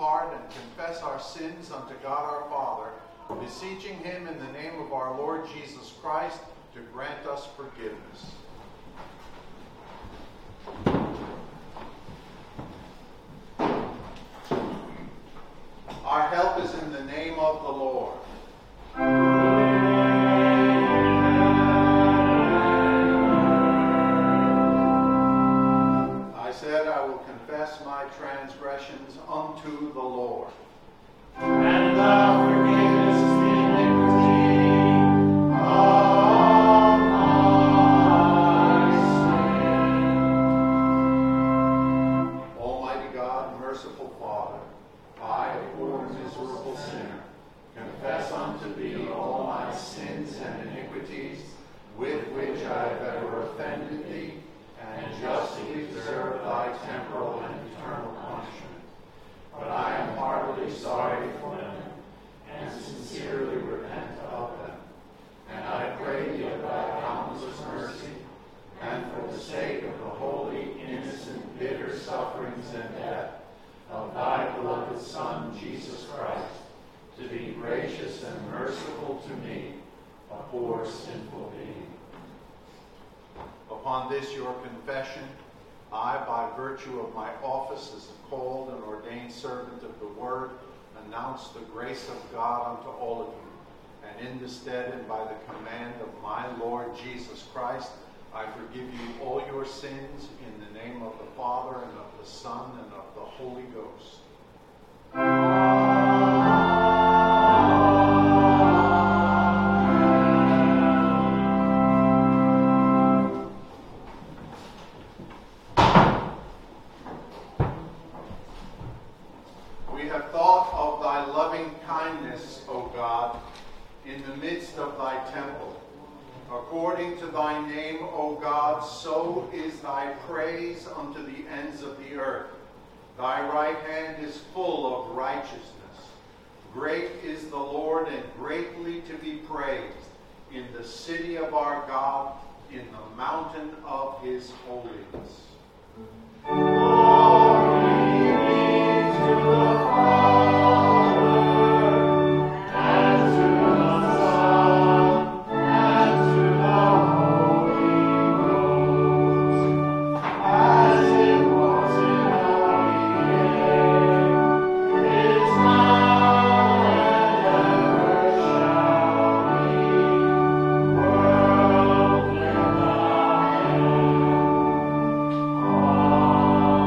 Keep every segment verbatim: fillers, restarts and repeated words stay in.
heart and confess our sins unto God our Father, beseeching him in the name of our Lord Jesus Christ to grant us forgiveness. Our help is in the name of the Lord. I said, I will confess my transgressions unto the Lord. And thou forgivest the iniquity of my sin. Almighty God, merciful Father, I, a poor miserable sinner, confess unto thee all my sins and iniquities, with which I have ever offended thee, and justly deserve thy temporal and eternal punishment. But I am heartily sorry for them, and sincerely repent of them. And I pray thee of thy boundless mercy, and for the sake of the holy, innocent, bitter sufferings and death of thy beloved Son, Jesus Christ, to be gracious and merciful to me, a poor sinful being. Upon this your confession, I, by virtue of my office as a called and ordained servant of the Word, announce the grace of God unto all of you. And in the stead and by the command of my Lord Jesus Christ, I forgive you all your sins in the name of the Father, and of the Son, and of the Holy Ghost. We have thought of thy loving kindness, O God, in the midst of thy temple. According to thy name, O God, so is thy praise unto the ends of the earth. Thy right hand is full of righteousness. Great is the Lord, and greatly to be praised in the city of our God, in the mountain of his holiness. Amen.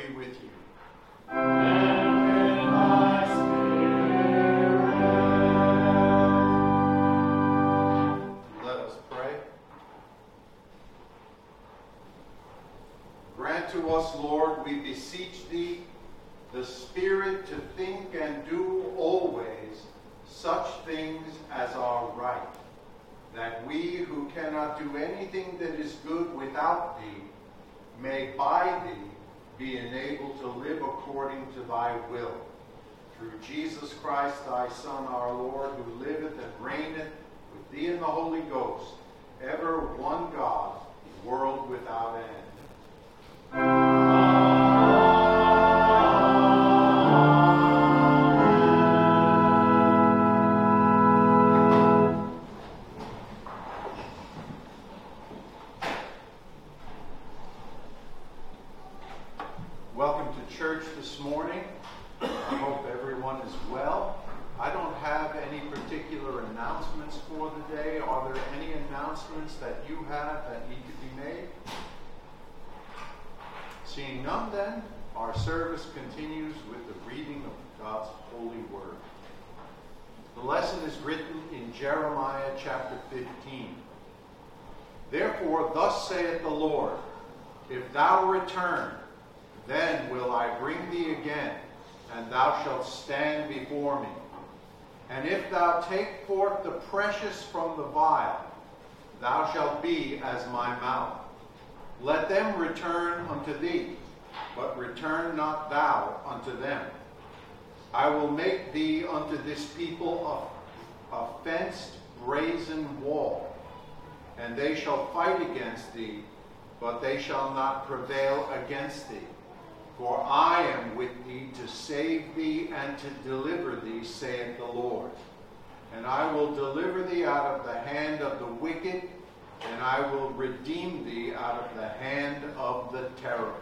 be with you. And with thy spirit. Let us pray. Grant to us, Lord, we beseech thee, the spirit to think and do always such things as are right, that we who cannot do anything that is good without thee may by thee be enabled to live according to thy will. Through Jesus Christ, thy Son, our Lord, who liveth and reigneth with thee in the Holy Ghost, ever one God, world without end. Welcome to church this morning. I hope everyone is well. I don't have any particular announcements for the day. Are there any announcements that you have that need to be made? Seeing none, then, our service continues with the reading of God's holy word. The lesson is written in Jeremiah chapter fifteen. Therefore, thus saith the Lord, if thou return, then will I bring thee again, and thou shalt stand before me. And if thou take forth the precious from the vile, thou shalt be as my mouth. Let them return unto thee, but return not thou unto them. I will make thee unto this people a, a fenced brazen wall, and they shall fight against thee, but they shall not prevail against thee. For I am with thee to save thee and to deliver thee, saith the Lord. And I will deliver thee out of the hand of the wicked, and I will redeem thee out of the hand of the terrible.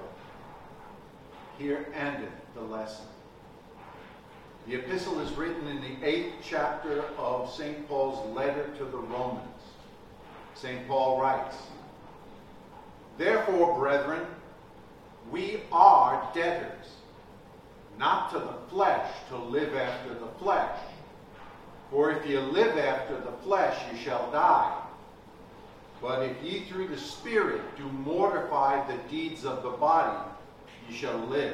Here endeth the lesson. The epistle is written in the eighth chapter of Saint Paul's letter to the Romans. Saint Paul writes, Therefore, brethren, we are debtors, not to the flesh, to live after the flesh. For if ye live after the flesh, ye shall die. But if ye through the Spirit do mortify the deeds of the body, ye shall live.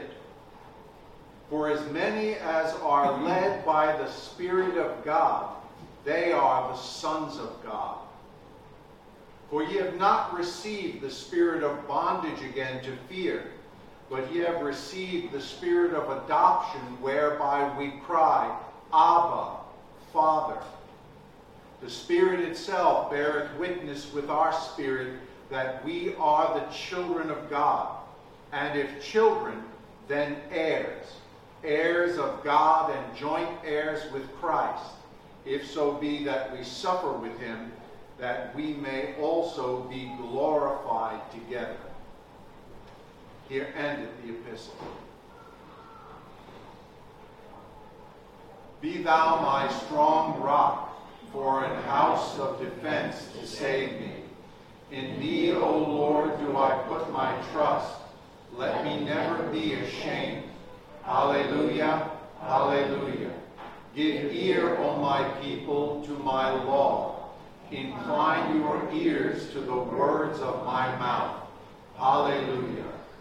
For as many as are led by the Spirit of God, they are the sons of God. For ye have not received the spirit of bondage again to fear, but ye have received the spirit of adoption, whereby we cry, Abba, Father. The Spirit itself beareth witness with our spirit that we are the children of God. And if children, then heirs, heirs of God and joint heirs with Christ, if so be that we suffer with him, that we may also be glorified together. Here endeth the epistle. Be thou my strong rock, for an house of defense to save me. In thee, O Lord, do I put my trust. Let me never be ashamed. Hallelujah, hallelujah. Give ear, O my people, to my law. Incline your ears to the words of my mouth. Hallelujah.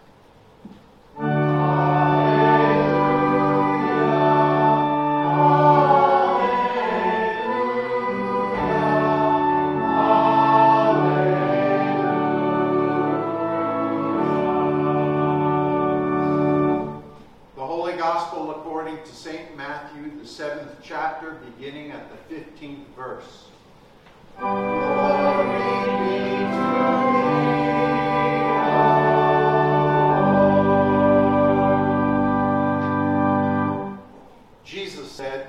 seventh chapter, beginning at the fifteenth verse. Glory be to thee, Jesus said,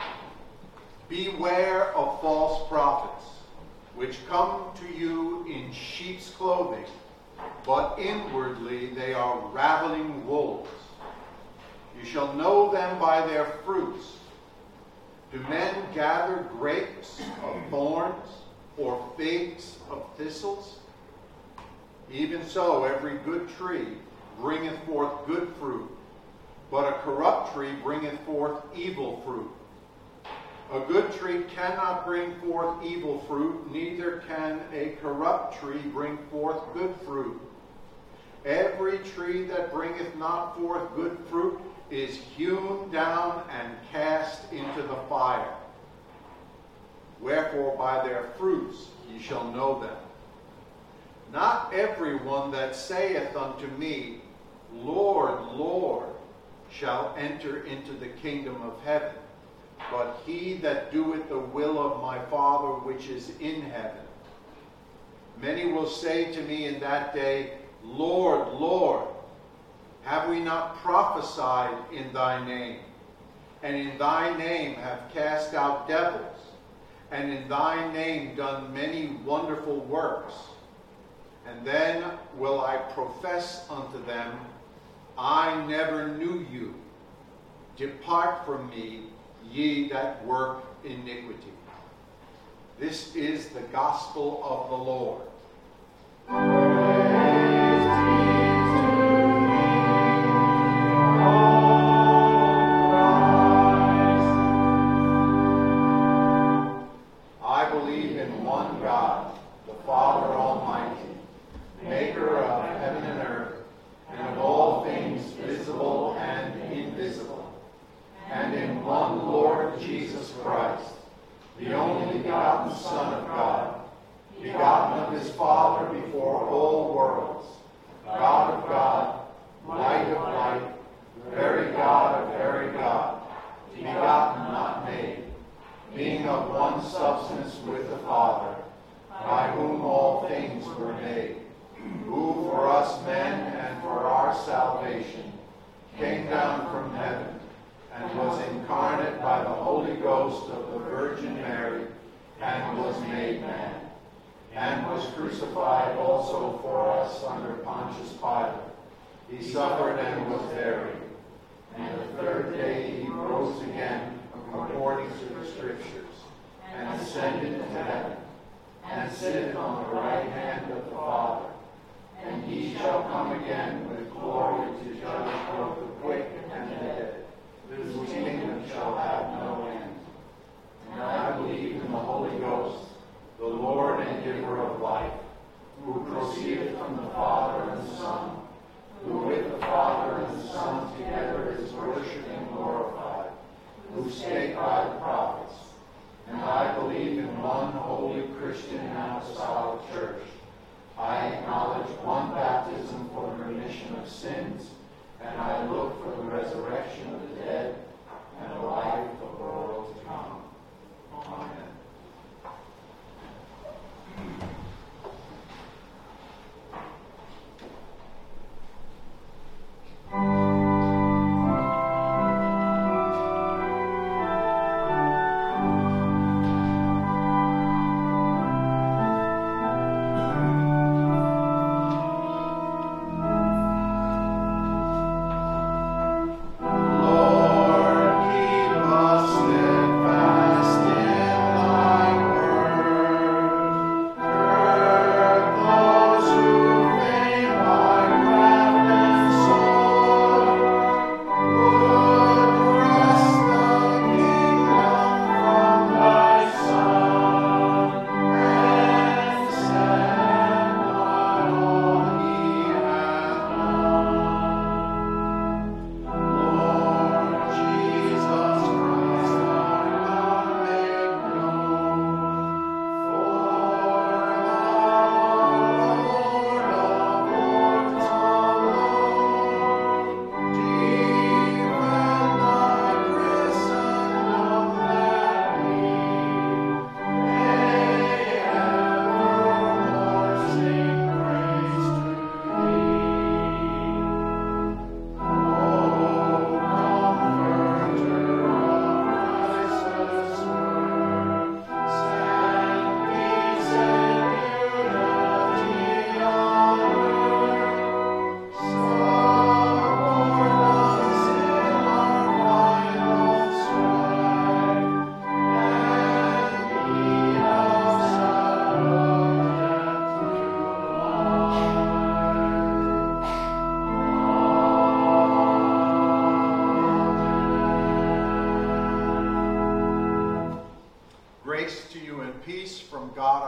Beware of false prophets, which come to you in sheep's clothing, but inwardly they are ravening wolves. You shall know them by their fruits. Do men gather grapes of thorns or figs of thistles? Even so, every good tree bringeth forth good fruit, but a corrupt tree bringeth forth evil fruit. A good tree cannot bring forth evil fruit, neither can a corrupt tree bring forth good fruit. Every tree that bringeth not forth good fruit is hewn down and cast into the fire. Wherefore by their fruits ye shall know them. Not every one that saith unto me, Lord, Lord, shall enter into the kingdom of heaven, but he that doeth the will of my Father which is in heaven. Many will say to me in that day, Lord, Lord, have we not prophesied in thy name, and in thy name have cast out devils, and in thy name done many wonderful works? And then will I profess unto them, I never knew you. Depart from me, ye that work iniquity. This is the gospel of the Lord. I believe in one God, the Father Almighty, maker of heaven and earth, and of all things visible and invisible, and in one Lord Jesus Christ, the only begotten Son of God, begotten of his Father before all worlds, God of God, light of light, very God of very God, begotten, not made, being of one substance with the Father, by whom all things were made, who for us men and for our salvation came down from heaven, and was incarnate by the Holy Ghost of the Virgin Mary, and was made man, and was crucified also for us under Pontius Pilate. He suffered and was buried, and the third day he rose again according to the Scriptures, and ascended into heaven, and sitteth on the right hand of the Father. And he shall come again with glory to judge both the quick and the dead, whose kingdom shall have no end. And I believe in the Holy Ghost, the Lord and giver of life, who proceedeth from the Father and the Son, who with the Father and the Son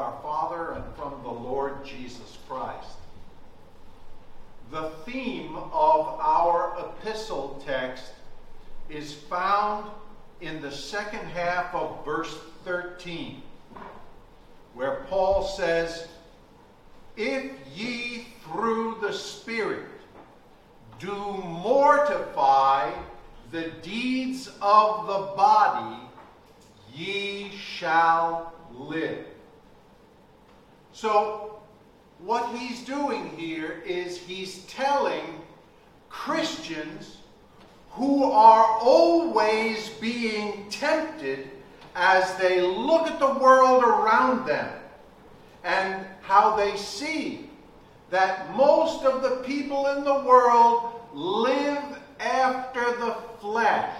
our Father and from the Lord Jesus Christ. The theme of our epistle text is found in the second half of verse thirteen, where Paul says, "If ye through the Spirit do mortify the deeds of the body, ye shall live." So, what he's doing here is he's telling Christians who are always being tempted as they look at the world around them and how they see that most of the people in the world live after the flesh.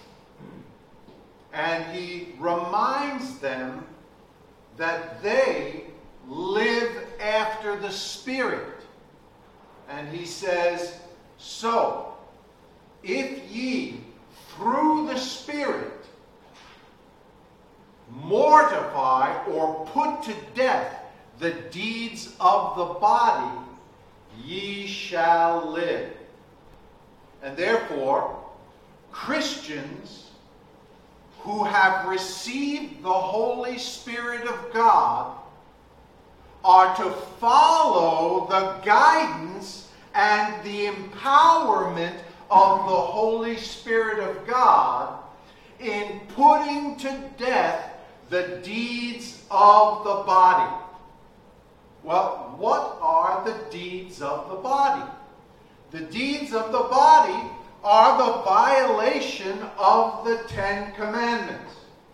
And he reminds them that they live after the Spirit. And he says, "So, if ye through the Spirit mortify or put to death the deeds of the body, ye shall live." And therefore, Christians who have received the Holy Spirit of God are to follow the guidance and the empowerment of the Holy Spirit of God in putting to death the deeds of the body. Well, what are the deeds of the body? The deeds of the body are the violation of the Ten Commandments.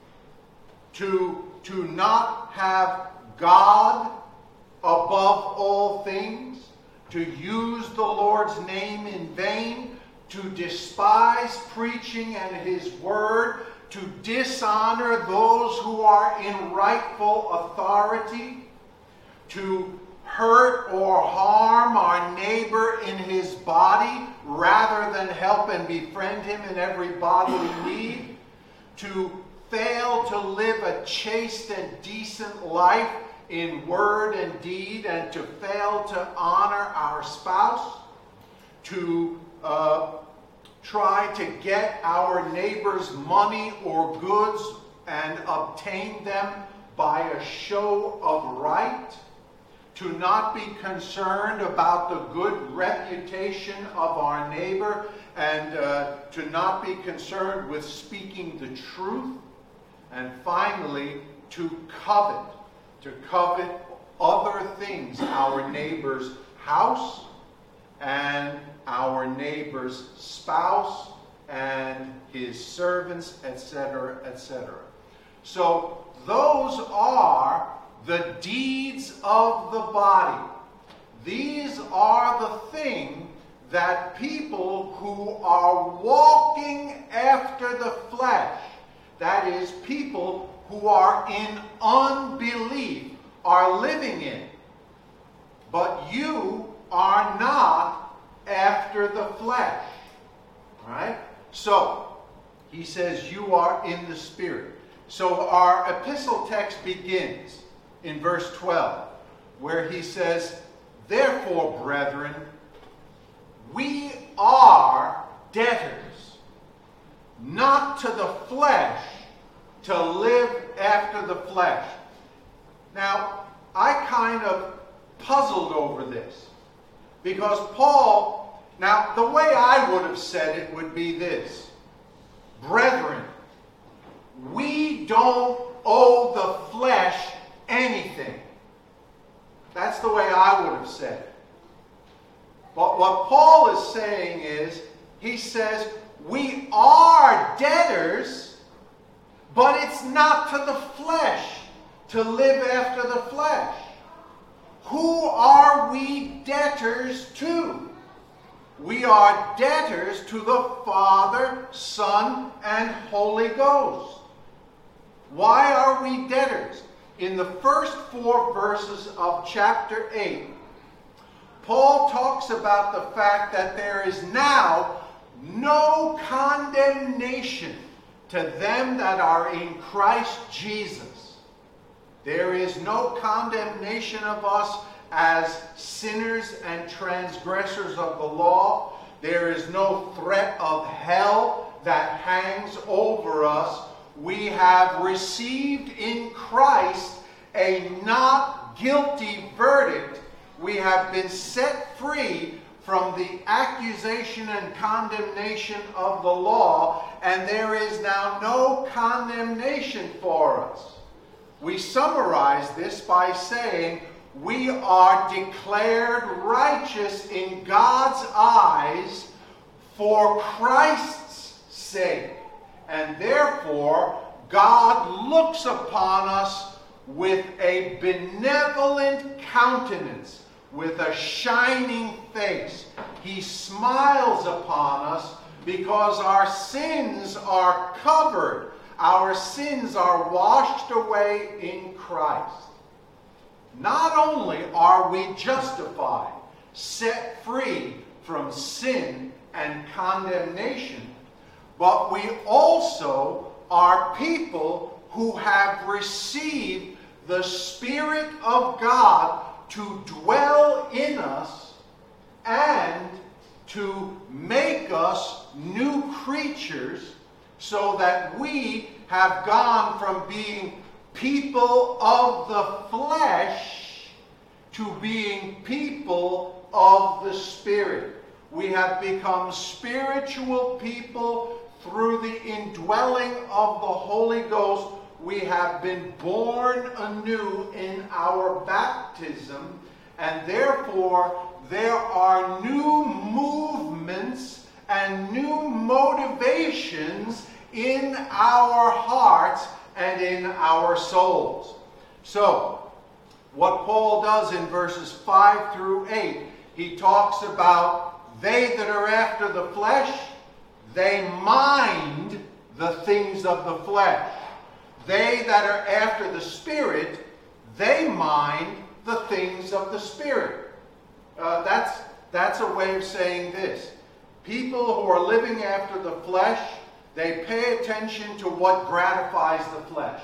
To, to not have God above all things, to use the Lord's name in vain, to despise preaching and His word, to dishonor those who are in rightful authority, to hurt or harm our neighbor in his body rather than help and befriend him in every bodily need, to fail to live a chaste and decent life in word and deed, and to fail to honor our spouse, to uh, try to get our neighbor's money or goods and obtain them by a show of right, to not be concerned about the good reputation of our neighbor, and uh, to not be concerned with speaking the truth, and finally, to covet, to covet other things, our neighbor's house, and our neighbor's spouse, and his servants, et cetera, et cetera. So those are the deeds of the body. These are the things that people who are walking after the flesh, that is, people who are in unbelief, are living in. But you are not after the flesh. All right? So, he says you are in the Spirit. So our epistle text begins in verse twelve, where he says, "Therefore, brethren, we are debtors, not to the flesh, to live after the flesh." Now, I kind of puzzled over this, because Paul, now the way I would have said it would be this: "Brethren, we don't owe the flesh anything." That's the way I would have said it. But what Paul is saying is, he says, we are debtors, but it's not to the flesh, to live after the flesh. Who are we debtors to? We are debtors to the Father, Son, and Holy Ghost. Why are we debtors? In the first four verses of chapter eight, Paul talks about the fact that there is now no condemnation to them that are in Christ Jesus. There is no condemnation of us as sinners and transgressors of the law. There is no threat of hell that hangs over us. We have received in Christ a not guilty verdict. We have been set free from the accusation and condemnation of the law, and there is now no condemnation for us. We summarize this by saying we are declared righteous in God's eyes for Christ's sake. And therefore, God looks upon us with a benevolent countenance, with a shining face. He smiles upon us because our sins are covered. Our sins are washed away in Christ. Not only are we justified, set free from sin and condemnation, but we also are people who have received the Spirit of God to dwell in us and to make us new creatures, so that we have gone from being people of the flesh to being people of the Spirit. We have become spiritual people through the indwelling of the Holy Ghost. We have been born anew in our baptism, and therefore there are new movements and new motivations in our hearts and in our souls. So, what Paul does in verses five through eight, he talks about they that are after the flesh, they mind the things of the flesh. They that are after the Spirit, they mind the things of the Spirit. Uh, that's, that's a way of saying this. People who are living after the flesh, they pay attention to what gratifies the flesh.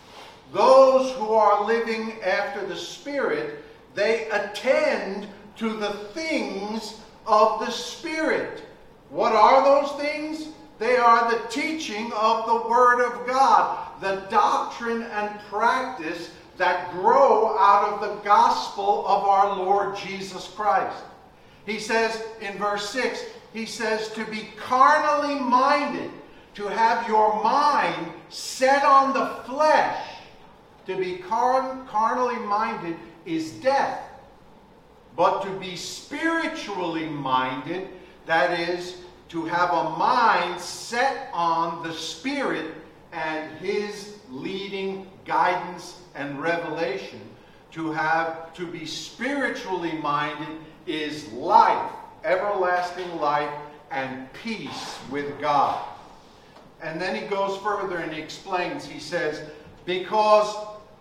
Those who are living after the Spirit, they attend to the things of the Spirit. What are those things? They are the teaching of the Word of God, the doctrine and practice that grow out of the gospel of our Lord Jesus Christ. He says in verse six, he says to be carnally minded, to have your mind set on the flesh. To be car- carnally minded is death. But to be spiritually minded, that is, to have a mind set on the Spirit and His leading, guidance, and revelation. To have, to be spiritually minded is life, everlasting life, and peace with God. And then he goes further and he explains, he says, because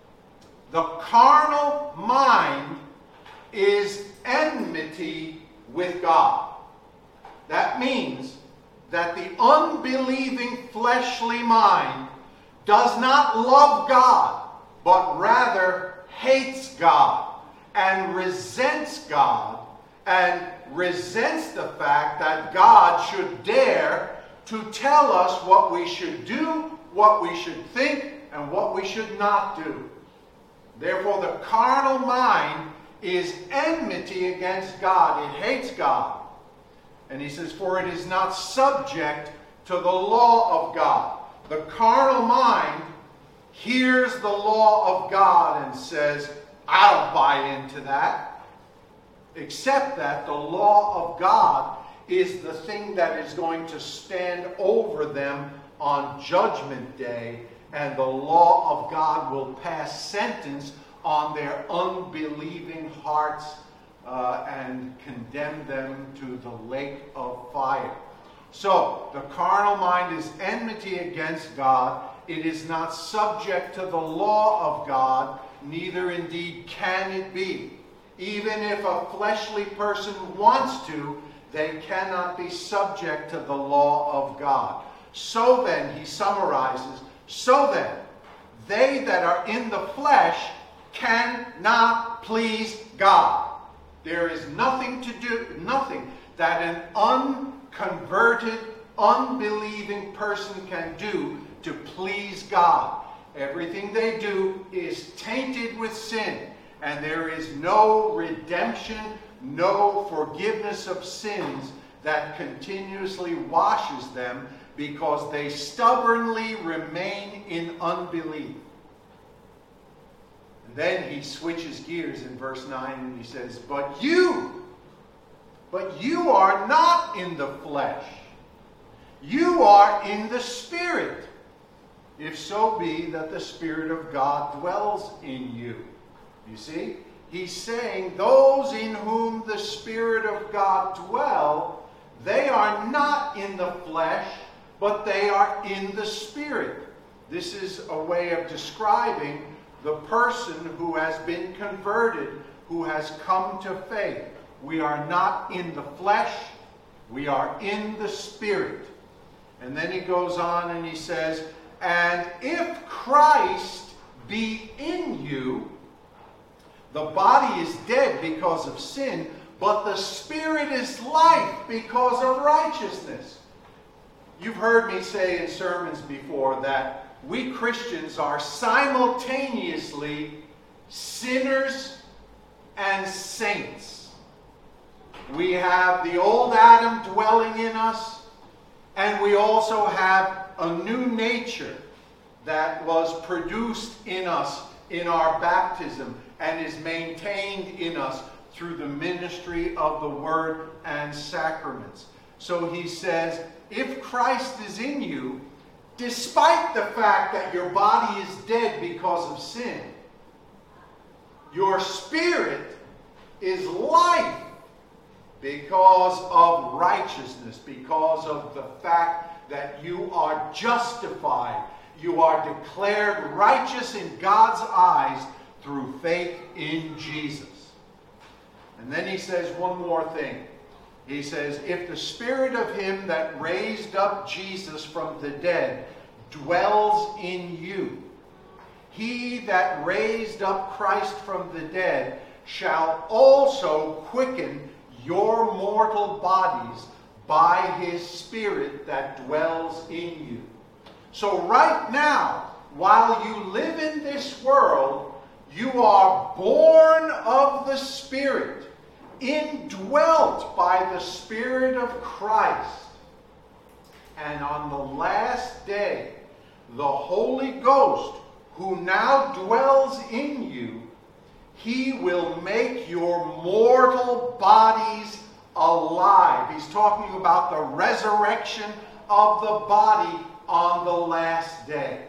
the carnal mind is enmity with God. That means that the unbelieving fleshly mind does not love God, but rather hates God and resents God and resents the fact that God should dare to tell us what we should do, what we should think, and what we should not do. Therefore, the carnal mind is enmity against God. It hates God. And he says, for it is not subject to the law of God. The carnal mind hears the law of God and says, I don't buy into that. Except that the law of God is the thing that is going to stand over them on Judgment Day, and the law of God will pass sentence on their unbelieving hearts uh, and condemn them to the lake of fire. So, the carnal mind is enmity against God. It is not subject to the law of God, neither indeed can it be. Even if a fleshly person wants to, they cannot be subject to the law of God. So then, he summarizes, so then, they that are in the flesh cannot please God. There is nothing to do, nothing that an unconverted, unbelieving person can do to please God. Everything they do is tainted with sin, and there is no redemption, no forgiveness of sins that continuously washes them, because they stubbornly remain in unbelief. And then he switches gears in verse nine and he says, But you, but you are not in the flesh. You are in the Spirit, if so be that the Spirit of God dwells in you. You see? He's saying those in whom the Spirit of God dwell, they are not in the flesh, but they are in the Spirit. This is a way of describing the person who has been converted, who has come to faith. We are not in the flesh, we are in the Spirit. And then he goes on and he says, And if Christ be in you, the body is dead because of sin, but the Spirit is life because of righteousness. You've heard me say in sermons before that we Christians are simultaneously sinners and saints. We have the old Adam dwelling in us, and we also have a new nature that was produced in us in our baptism and is maintained in us through the ministry of the Word and sacraments. So he says, if Christ is in you, despite the fact that your body is dead because of sin, your spirit is life because of righteousness, because of the fact that you are justified. You are declared righteous in God's eyes through faith in Jesus. And then he says one more thing. He says, if the Spirit of him that raised up Jesus from the dead dwells in you, he that raised up Christ from the dead shall also quicken your mortal bodies by his Spirit that dwells in you. So right now, while you live in this world, you are born of the Spirit, indwelt by the Spirit of Christ. And on the last day, the Holy Ghost, who now dwells in you, he will make your mortal bodies alive. He's talking about the resurrection of the body on the last day.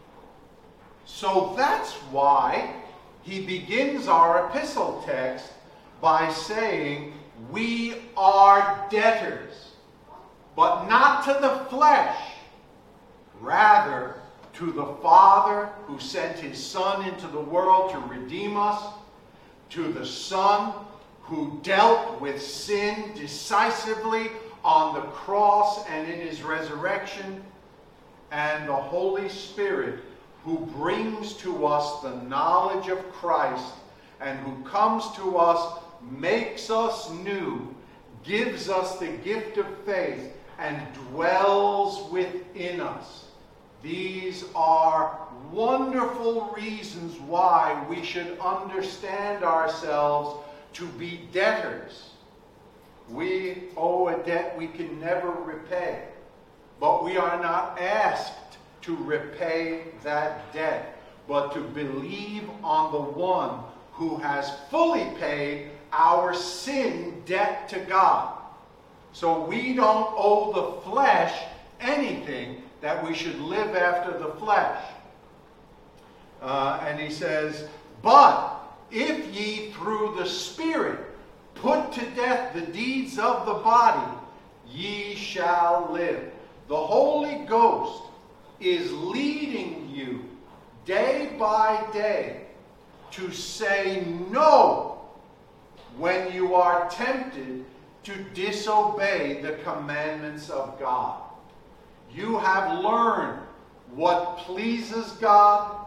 So that's why he begins our epistle text by saying, we are debtors, but not to the flesh, rather to the Father who sent his Son into the world to redeem us, to the Son who dealt with sin decisively on the cross and in his resurrection, and the Holy Spirit who brings to us the knowledge of Christ and who comes to us, makes us new, gives us the gift of faith, and dwells within us. These are wonderful reasons why we should understand ourselves to be debtors. We owe a debt we can never repay, but we are not asked to repay that debt, but to believe on the one who has fully paid our sin debt to God. So we don't owe the flesh anything that we should live after the flesh. Uh, and he says, but if ye through the Spirit put to death the deeds of the body, ye shall live. The Holy Ghost is leading you day by day to say no when you are tempted to disobey the commandments of God. You have learned what pleases God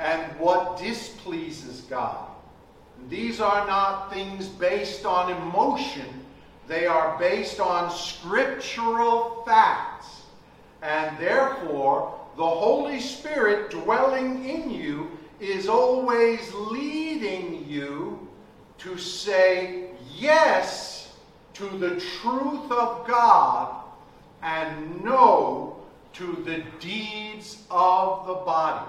and what displeases God. These are not things based on emotion. They are based on scriptural facts. And therefore, the Holy Spirit dwelling in you is always leading you to say yes to the truth of God and no to the deeds of the body.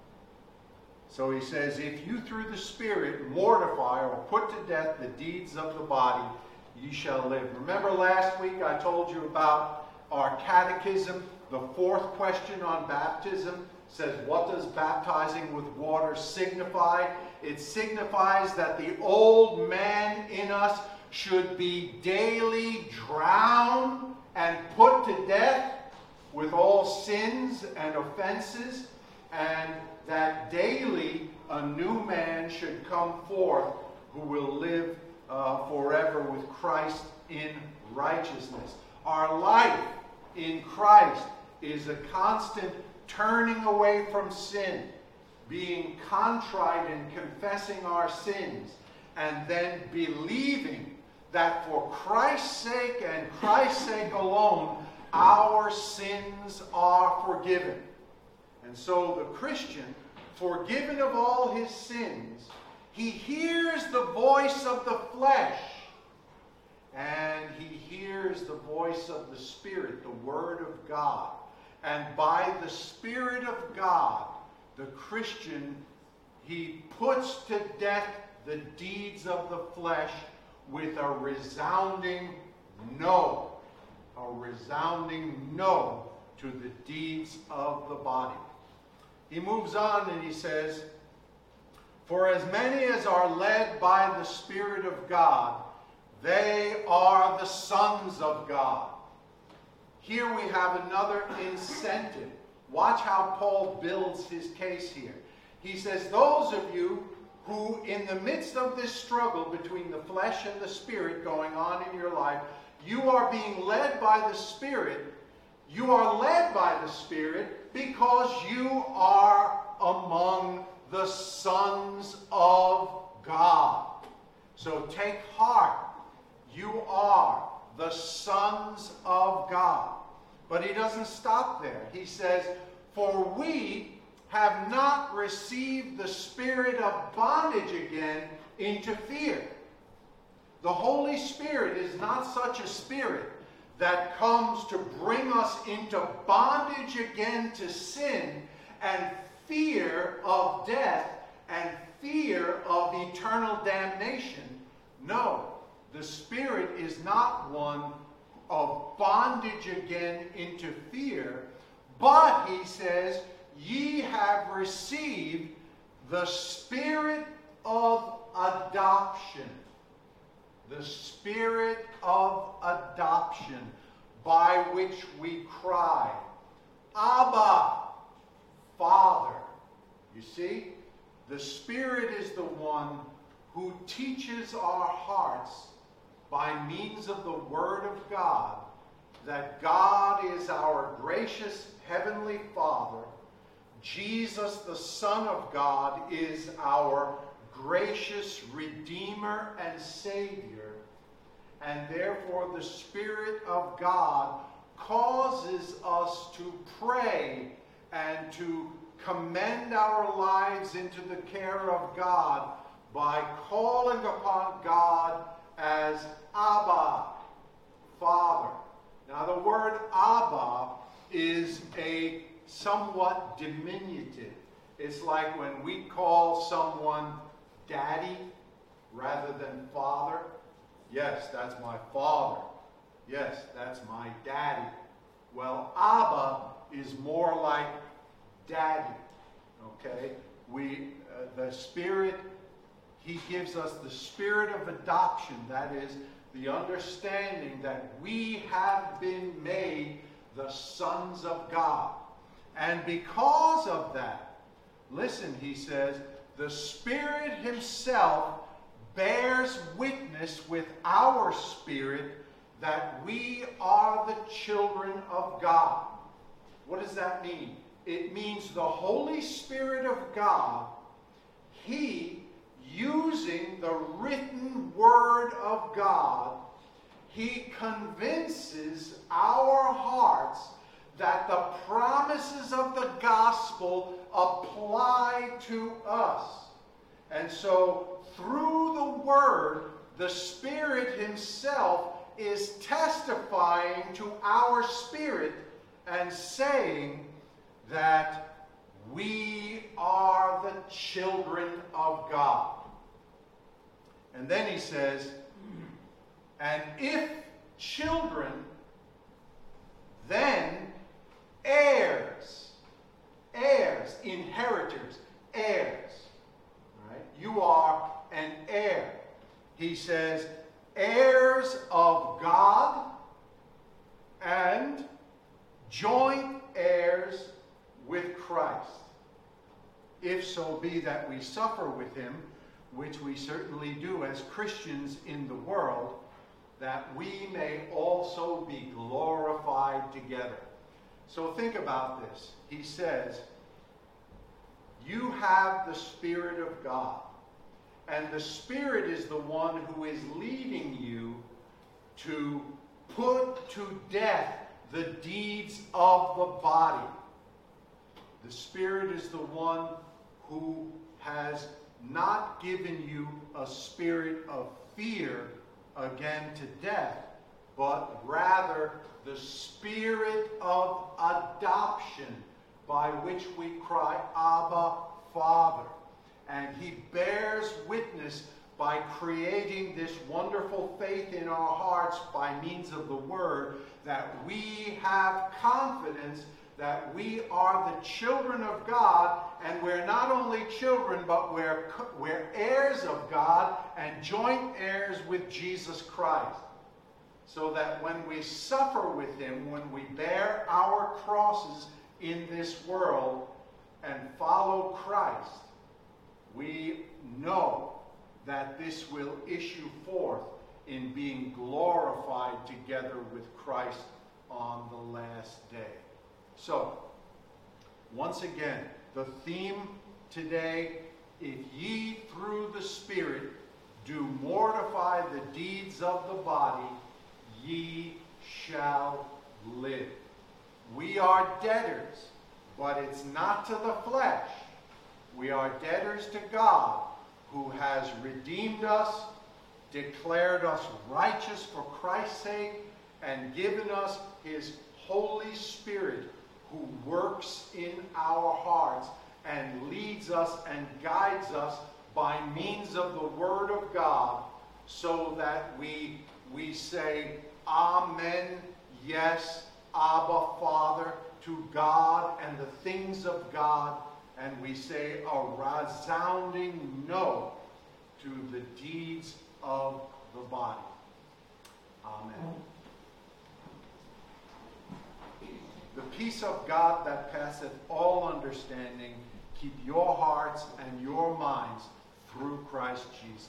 So he says, if you through the Spirit mortify or put to death the deeds of the body, ye shall live. Remember last week I told you about our catechism. The fourth question on baptism says, what does baptizing with water signify? It signifies that the old man in us should be daily drowned and put to death with all sins and offenses, and that daily a new man should come forth who will live uh, forever with Christ in righteousness. Our life in Christ is a constant turning away from sin, being contrite and confessing our sins, and then believing that for Christ's sake and Christ's sake alone, our sins are forgiven. And so the Christian, forgiven of all his sins, he hears the voice of the flesh, and he hears the voice of the Spirit, the Word of God. And by the Spirit of God, the Christian, he puts to death the deeds of the flesh with a resounding no. A resounding no to the deeds of the body. He moves on and he says, for as many as are led by the Spirit of God, they are the sons of God. Here we have another incentive. Watch how Paul builds his case here. He says, those of you who in the midst of this struggle between the flesh and the Spirit going on in your life, you are being led by the Spirit. You are led by the Spirit because you are among the sons of God. So take heart. You are the sons of God. But he doesn't stop there. He says, for we have not received the spirit of bondage again into fear. The Holy Spirit is not such a spirit that comes to bring us into bondage again to sin and fear of death and fear of eternal damnation. No, the Spirit is not one of bondage again into fear, but he says, ye have received the Spirit of adoption. The Spirit of adoption, by which we cry, Abba, Father. You see, the Spirit is the one who teaches our hearts by means of the Word of God that God is our gracious Heavenly Father. Jesus, the Son of God, is our gracious Redeemer and Savior. And therefore the Spirit of God causes us to pray and to commend our lives into the care of God by calling upon God as Abba, Father. Now the word Abba is a somewhat diminutive. It's like when we call someone Daddy rather than Father. Yes, that's my father. Yes, that's my daddy. Well, Abba is more like Daddy. Okay? We, uh, the Spirit, He gives us the spirit of adoption. That is, the understanding that we have been made the sons of God. And because of that, listen, he says, the Spirit Himself bears witness with our spirit that we are the children of God. What does that mean? it means the Holy Spirit of God, He, using the written Word of God, He convinces our hearts that the promises of the gospel apply to us. And so, through the Word, the Spirit Himself is testifying to our spirit and saying that we are the children of God. And then he says, and if children, then heirs, heirs, inheritors, heirs. Right? You are an heir. He says, heirs of God and joint heirs with Christ, if so be that we suffer with Him, which we certainly do as Christians in the world, that we may also be glorified together. So think about this. He says, you have the Spirit of God, and the Spirit is the one who is leading you to put to death the deeds of the body. The Spirit is the one who has not given you a spirit of fear again to death, but rather the spirit of adoption, by which we cry, Abba, Father. And He bears witness by creating this wonderful faith in our hearts by means of the Word, that we have confidence that we are the children of God, and we're not only children, but we're, we're heirs of God and joint heirs with Jesus Christ. So that when we suffer with Him, when we bear our crosses in this world and follow Christ, we know that this will issue forth in being glorified together with Christ on the last day. So, once again, the theme today, if ye through the Spirit do mortify the deeds of the body, ye shall live. We are debtors, but it's not to the flesh. We are debtors to God, who has redeemed us, declared us righteous for Christ's sake, and given us His Holy Spirit, who works in our hearts and leads us and guides us by means of the Word of God, so that we, we say, Amen, yes, Abba, Father, to God and the things of God, and we say a resounding no to the deeds of the body. Amen. The peace of God that passeth all understanding, keep your hearts and your minds through Christ Jesus.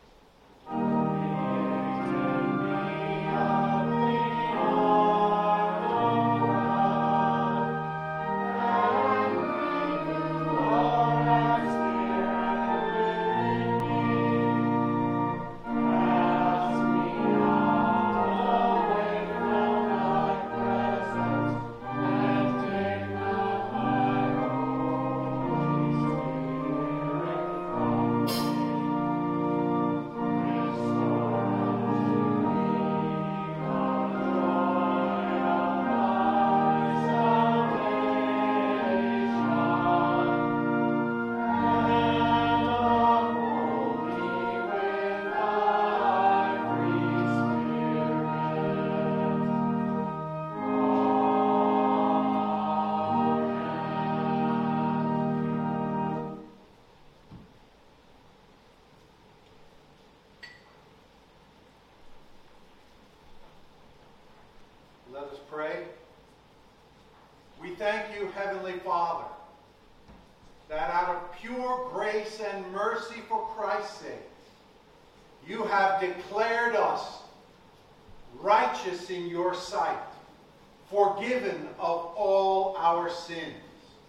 Let us pray. We thank you, Heavenly Father, that out of pure grace and mercy for Christ's sake, you have declared us righteous in your sight, forgiven of all our sins.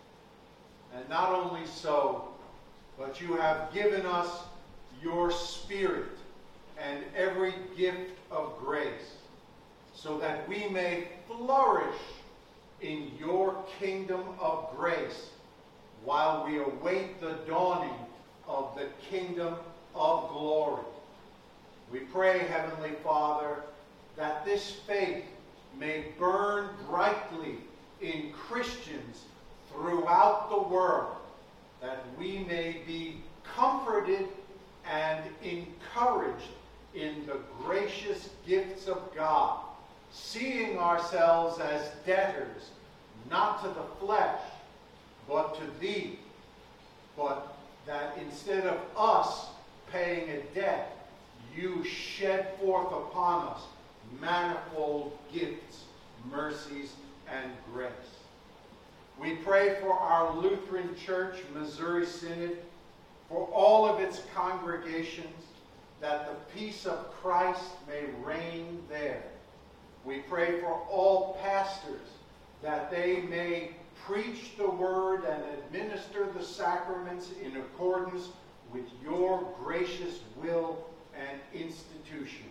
And not only so, but you have given us your Spirit and every gift of grace, so that we may flourish in your kingdom of grace while we await the dawning of the kingdom of glory. We pray, Heavenly Father, that this faith may burn brightly in Christians throughout the world, that we may be comforted and encouraged in the gracious gifts of God, seeing ourselves as debtors, not to the flesh, but to thee, but that instead of us paying a debt, you shed forth upon us manifold gifts, mercies, and grace. We pray for our Lutheran Church, Missouri Synod, for all of its congregations, that the peace of Christ may reign there. We pray for all pastors, that they may preach the word and administer the sacraments in accordance with your gracious will and institution.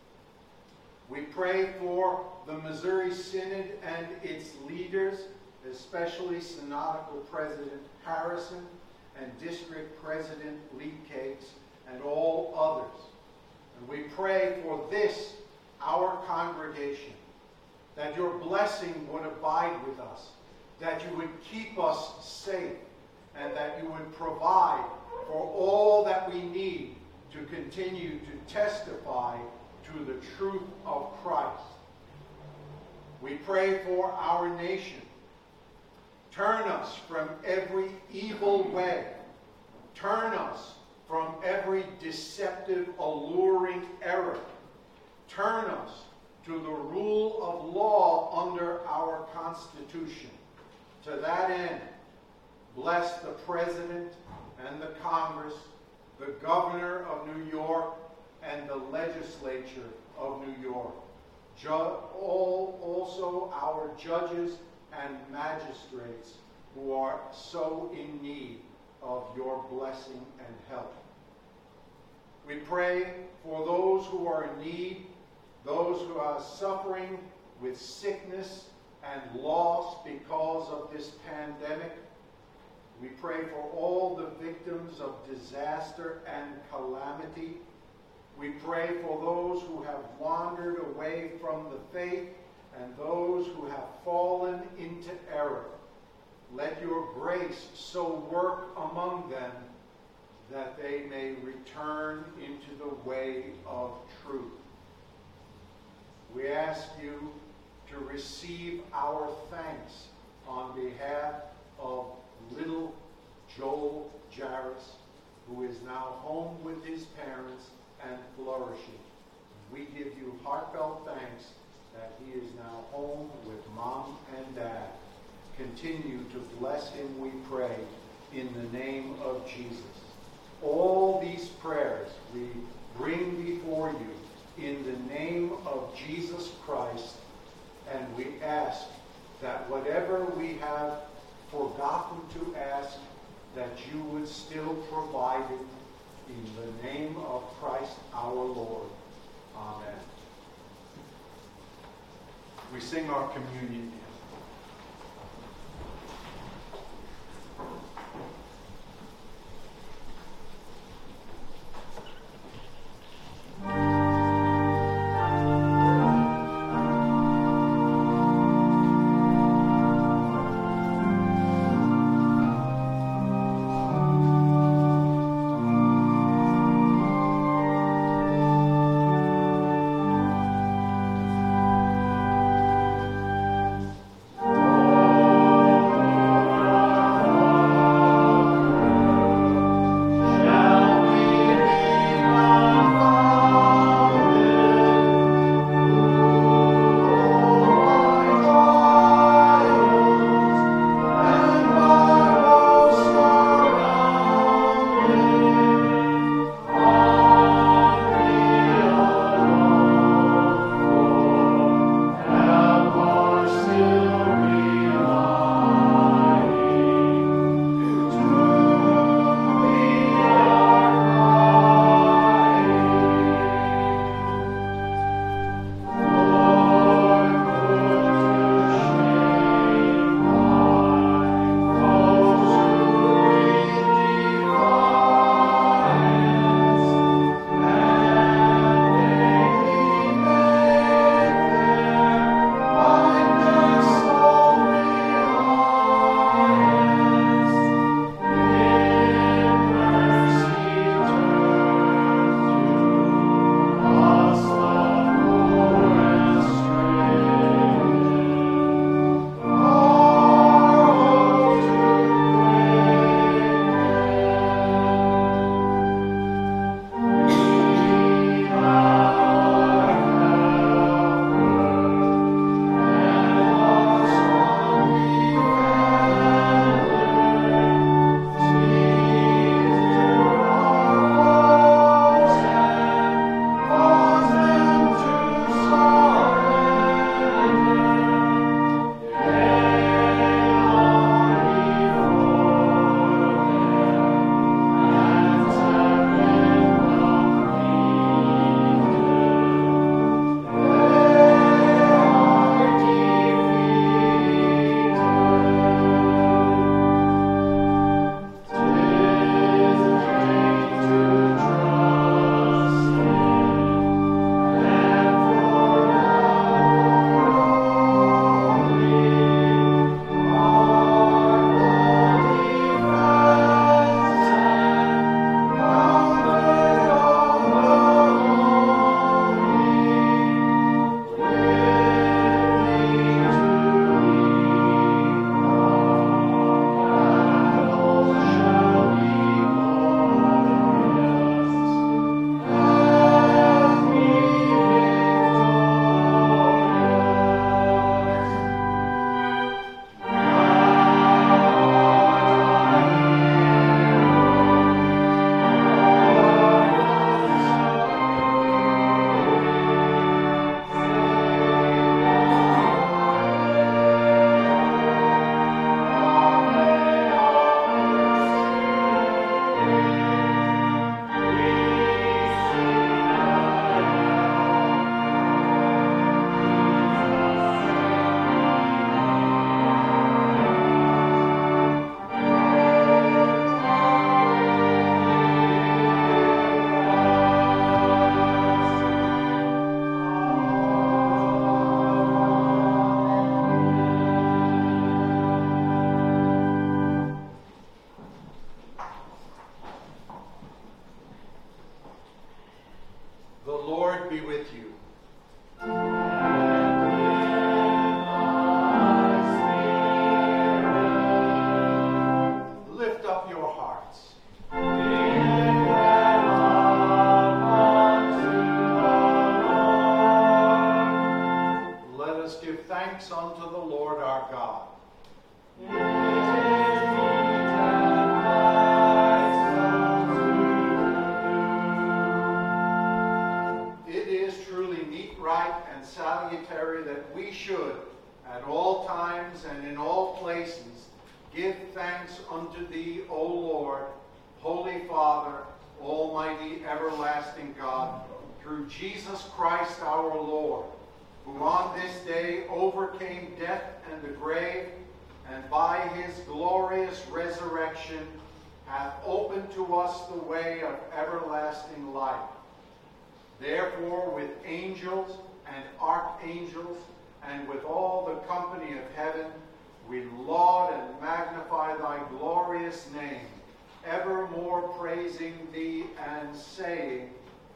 We pray for the Missouri Synod and its leaders, especially Synodical President Harrison and District President Leadcakes and all others. And we pray for this, our congregation, that your blessing would abide with us, that you would keep us safe, and that you would provide for all that we need to continue to testify to the truth of Christ. We pray for our nation. Turn us from every evil way. Turn us from every deceptive, alluring error. Turn us to the rule of law under our Constitution. To that end, bless the President and the Congress, the Governor of New York, and the Legislature of New York. Ju- all, also our judges and magistrates who are so in need of your blessing and help. We pray for those who are in need, those who are suffering with sickness and loss because of this pandemic. We pray for all the victims of disaster and calamity. We pray for those who have wandered away from the faith and those who have fallen into error. Let your grace so work among them that they may return into the way of truth. We ask you to receive our thanks on behalf of little Joel Jarris, who is now home with his parents and flourishing. We give you heartfelt thanks that he is now home with mom and dad. Continue to bless him, we pray, in the name of Jesus. All these prayers we bring before you in the name of Jesus Christ, and we ask that whatever we have forgotten to ask, that you would still provide it in the name of Christ our Lord. Amen. We sing our communion hymn. It is truly meet, right, and salutary that we should, at all times and in all places, give thanks unto thee, O Lord, Holy Father, Almighty, everlasting God, through Jesus Christ our Lord, who on this day overcame death and the grave, and by his glorious resurrection hath opened to us the way of everlasting life. Therefore, with angels and archangels, and with all the company of heaven, we laud and magnify thy glorious name, evermore praising thee and saying,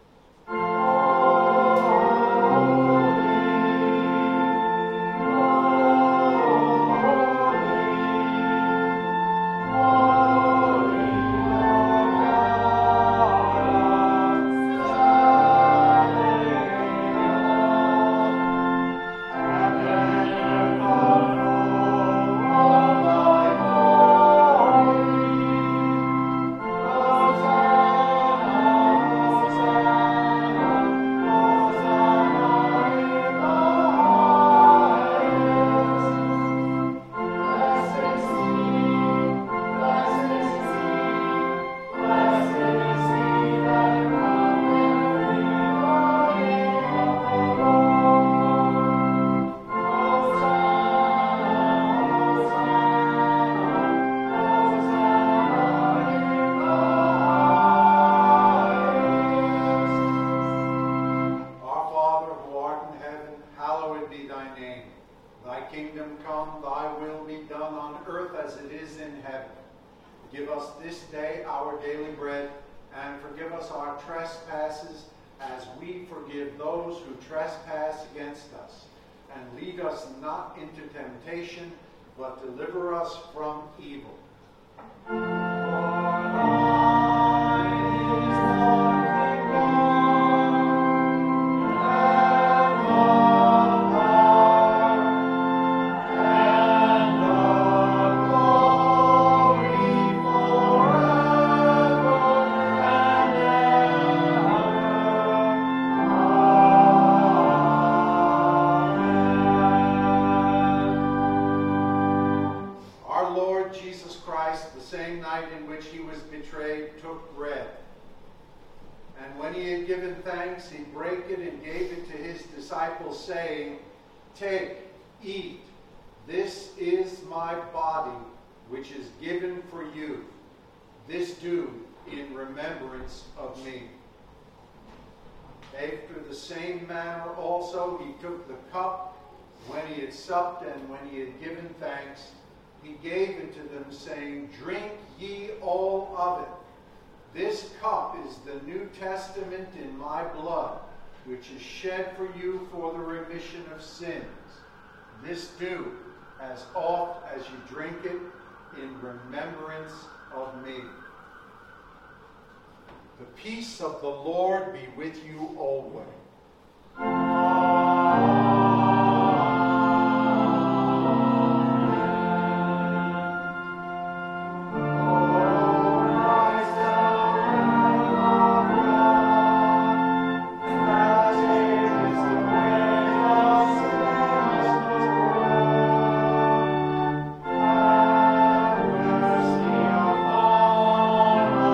Give us this day our daily bread, and forgive us our trespasses as we forgive those who trespass against us. And lead us not into temptation, but deliver us from evil. He brake it and gave it to his disciples, saying, Take, eat, this is my body, which is given for you. This do in remembrance of me. After the same manner also he took the cup when he had supped, and when he had given thanks, he gave it to them, saying, Drink ye all of it. This cup is the New Testament in my blood, which is shed for you for the remission of sins. This do as oft as you drink it in remembrance of me. The peace of the Lord be with you always.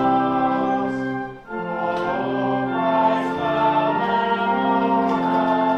Christ, the Lamb of God.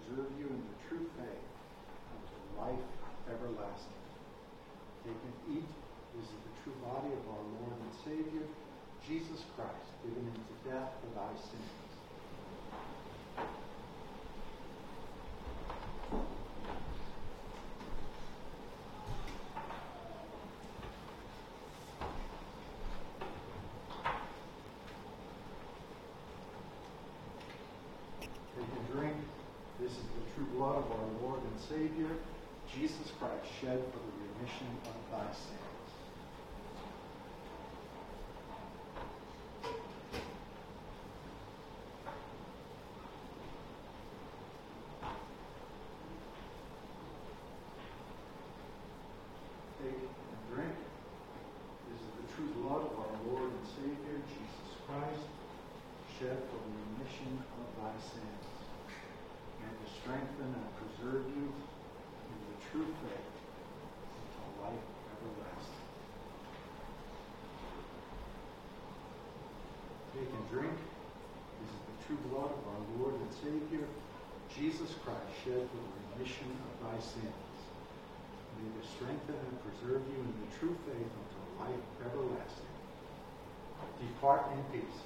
preserve you in the true faith unto life everlasting. Take and eat. This is the true body of our Lord and Savior, Jesus Christ, given into death for thy sins. This is the true blood of our Lord and Savior, Jesus Christ, shed for the remission of thy sins. Take and drink. This is the true blood of our Lord and Savior, Jesus Christ, shed for the remission of thy sins, and to strengthen and preserve you in the true faith until life everlasting. Take and drink. This is the true blood of our Lord and Savior, Jesus Christ, shed for the remission of thy sins. May to strengthen and preserve you in the true faith until life everlasting. Depart in peace.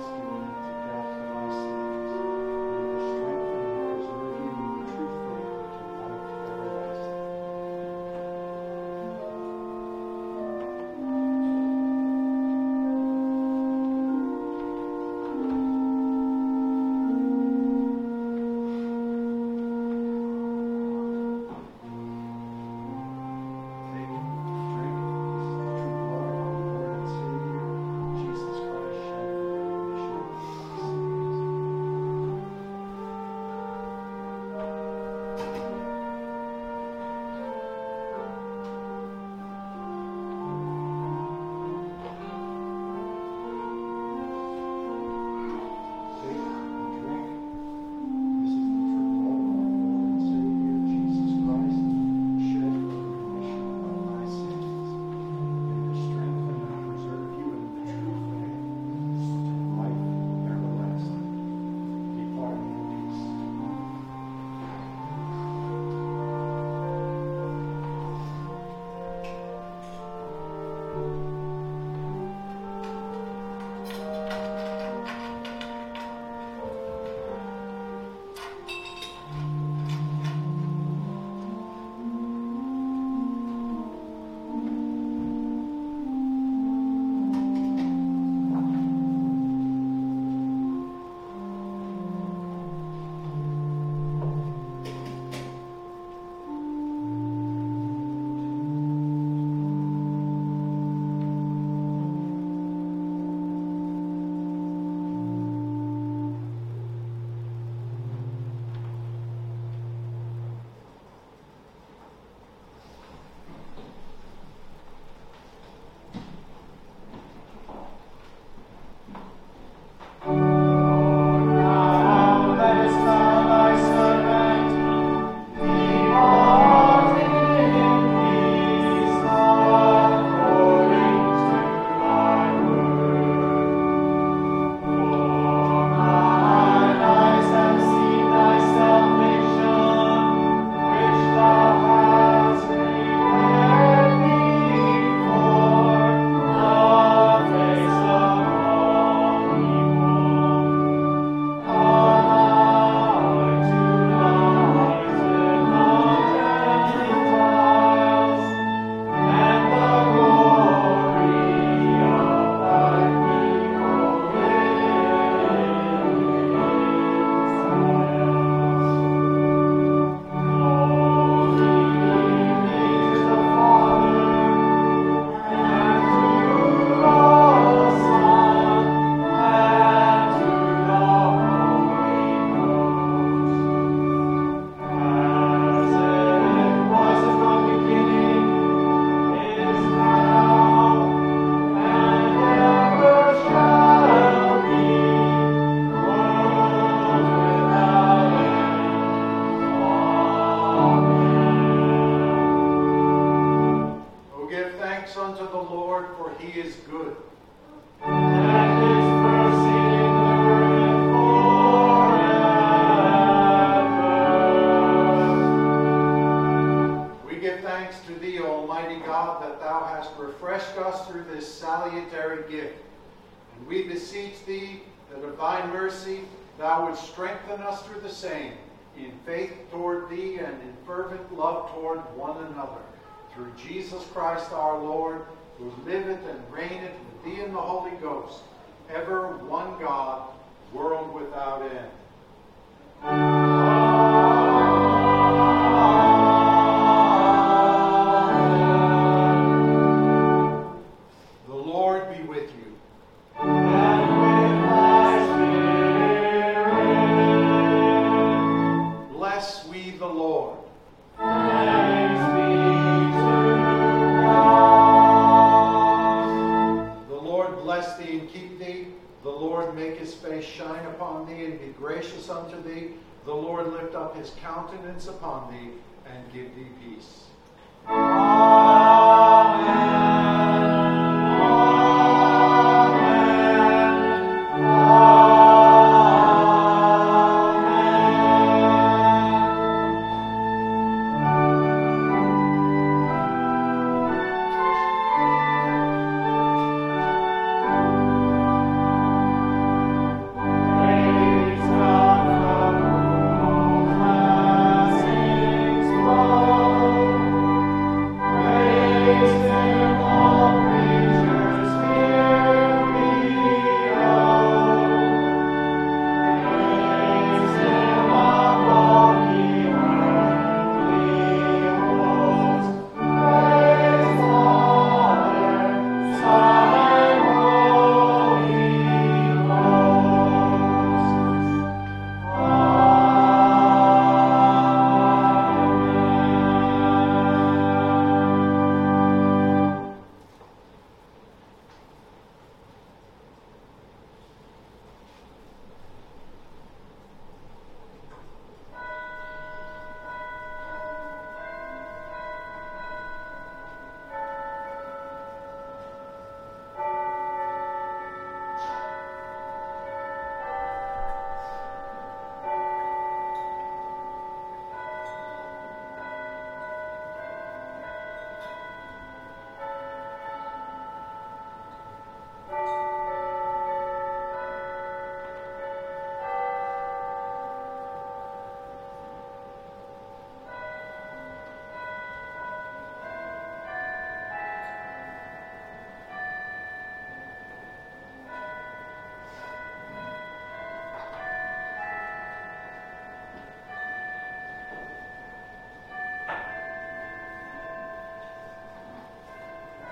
given into death for thy sins, and ever strengthen and preserve you in the true faith unto life everlasting. Take, drink. This is the true blood of our Lord and Savior, Jesus Christ, shed for the remission of our sins. Take and drink. This is the true blood of our Lord and Savior, Jesus Christ, shed for the remission of thy sins, and to strengthen and preserve you in the true faith unto life everlasting. Depart in peace. Now lettest thou thy servant depart in peace according to thy word. For mine eyes have seen thy salvation, which thou hast prepared before the face of all people. A light to lighten the Gentiles, and the glory of thy people in Zion. Glory be to the Father, and to the Son, and to the Holy Ghost, as it was in the beginning, is now, and ever shall be, world without end. Amen. Oh, give thanks unto the Lord, for he is good. And his mercy endureth forever. We give thanks to thee, Almighty God, that thou hast refreshed us through this salutary gift. And we beseech thee that of thy mercy thou wouldst strengthen us through the same, in faith toward thee and in fervent love toward one another. Through Jesus Christ our Lord, who liveth and reigneth with thee in the Holy Ghost, ever one God, world without end. The Lord be with you. And with thy spirit, Bless we the Lord. thanks be to God. The Lord bless thee and keep thee. The Lord make his face shine upon thee and be gracious unto thee. The Lord lift up his countenance upon thee and give thee peace. Amen.